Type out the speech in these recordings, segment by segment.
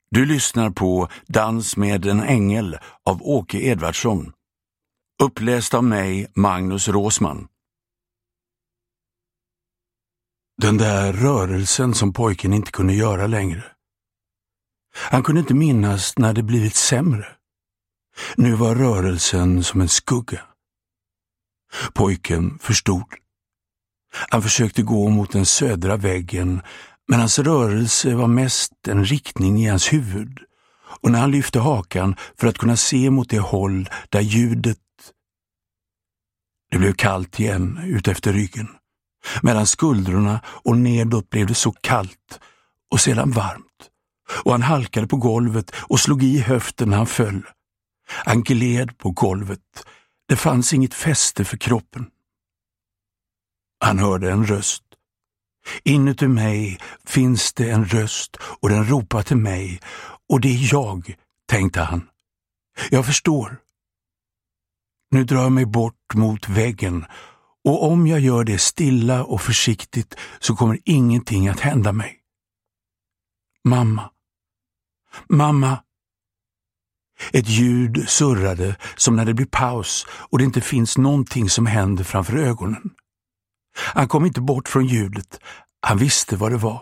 Du lyssnar på Dans med en ängel av Åke Edvardsson. Uppläst av mig, Magnus Råsman. Den där rörelsen som pojken inte kunde göra längre. Han kunde inte minnas när det blivit sämre. Nu var rörelsen som en skugga. Pojken förstod. Han försökte gå mot den södra väggen, men hans rörelse var mest en riktning i hans huvud, och när han lyfte hakan för att kunna se mot det håll där ljudet... Det blev kallt igen ut efter ryggen. Mellan skuldrorna och nedåt blev det så kallt och sedan varmt, och han halkade på golvet och slog i höften när han föll. Han gled på golvet. Det fanns inget fäste för kroppen. Han hörde en röst. Inuti mig finns det en röst, och den ropar till mig, och det är jag, tänkte han. Jag förstår. Nu drar jag mig bort mot väggen, och om jag gör det stilla och försiktigt så kommer ingenting att hända mig. Mamma. Mamma. Ett ljud surrade som när det blir paus och det inte finns någonting som händer framför ögonen. Han kom inte bort från ljudet. Han visste vad det var.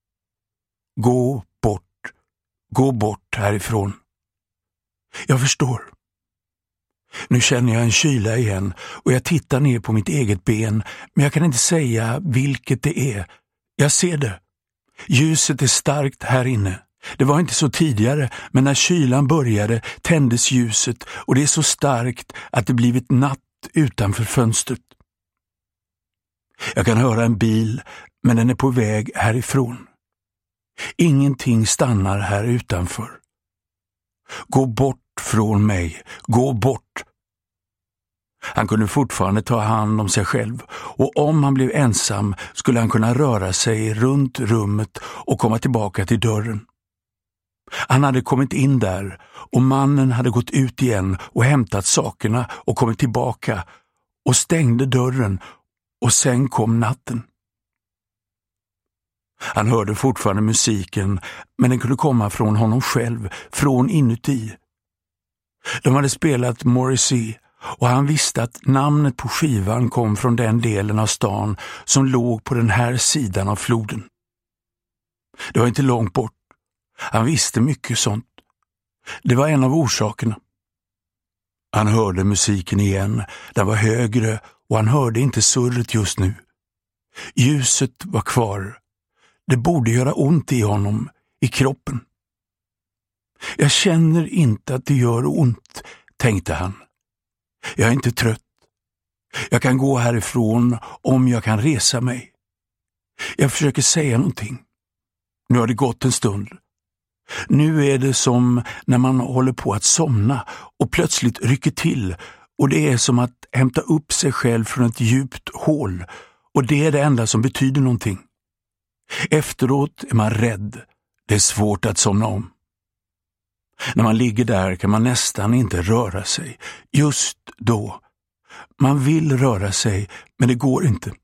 Gå bort härifrån. Jag förstår. Nu känner jag en kyla igen och jag tittar ner på mitt eget ben, men jag kan inte säga vilket det är. Jag ser det. Ljuset är starkt här inne. Det var inte så tidigare, men när kylan började tändes ljuset, och det är så starkt att det blivit natt utanför fönstret. Jag kan höra en bil, men den är på väg härifrån. Ingenting stannar här utanför. Gå bort från mig, gå bort. Han kunde fortfarande ta hand om sig själv, och om han blev ensam skulle han kunna röra sig runt rummet och komma tillbaka till dörren. Han hade kommit in där, och mannen hade gått ut igen och hämtat sakerna och kommit tillbaka och stängde dörren, och sen kom natten. Han hörde fortfarande musiken, men den kunde komma från honom själv, från inuti. De hade spelat Morrissey, och han visste att namnet på skivan kom från den delen av stan som låg på den här sidan av floden. Det var inte långt bort. Han visste mycket sånt. Det var en av orsakerna. Han hörde musiken igen. Den var högre, och han hörde inte surret just nu. Ljuset var kvar. Det borde göra ont i honom, i kroppen. Jag känner inte att det gör ont, tänkte han. Jag är inte trött. Jag kan gå härifrån om jag kan resa mig. Jag försöker säga någonting. Nu har det gått en stund. Nu är det som när man håller på att somna och plötsligt rycker till, och det är som att hämta upp sig själv från ett djupt hål, och det är det enda som betyder någonting. Efteråt är man rädd. Det är svårt att somna om. När man ligger där kan man nästan inte röra sig. Just då. Man vill röra sig, men det går inte.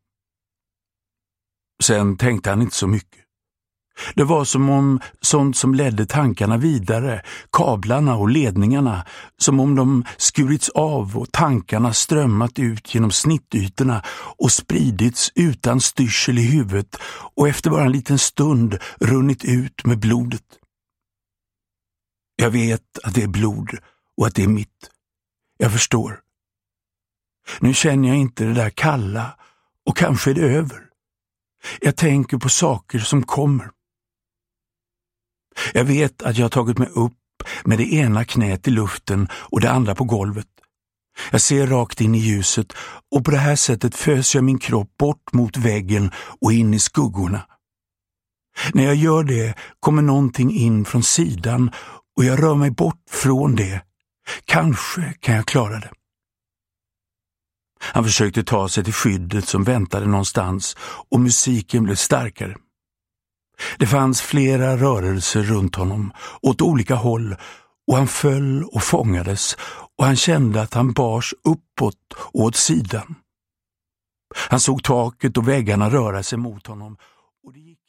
Sen tänkte han inte så mycket. Det var som om sånt som ledde tankarna vidare, kablarna och ledningarna, som om de skurits av och tankarna strömmat ut genom snittytorna och spridits utan styrsel i huvudet, och efter bara en liten stund runnit ut med blodet. Jag vet att det är blod och att det är mitt. Jag förstår. Nu känner jag inte det där kalla, och kanske är det över. Jag tänker på saker som kommer. Jag vet att jag har tagit mig upp med det ena knät i luften och det andra på golvet. Jag ser rakt in i ljuset, och på det här sättet föser jag min kropp bort mot väggen och in i skuggorna. När jag gör det kommer någonting in från sidan, och jag rör mig bort från det. Kanske kan jag klara det. Han försökte ta sig till skyddet som väntade någonstans, och musiken blev starkare. Det fanns flera rörelser runt honom, åt olika håll, och han föll och fångades, och han kände att han bars uppåt och åt sidan. Han såg taket och väggarna röra sig mot honom, och det gick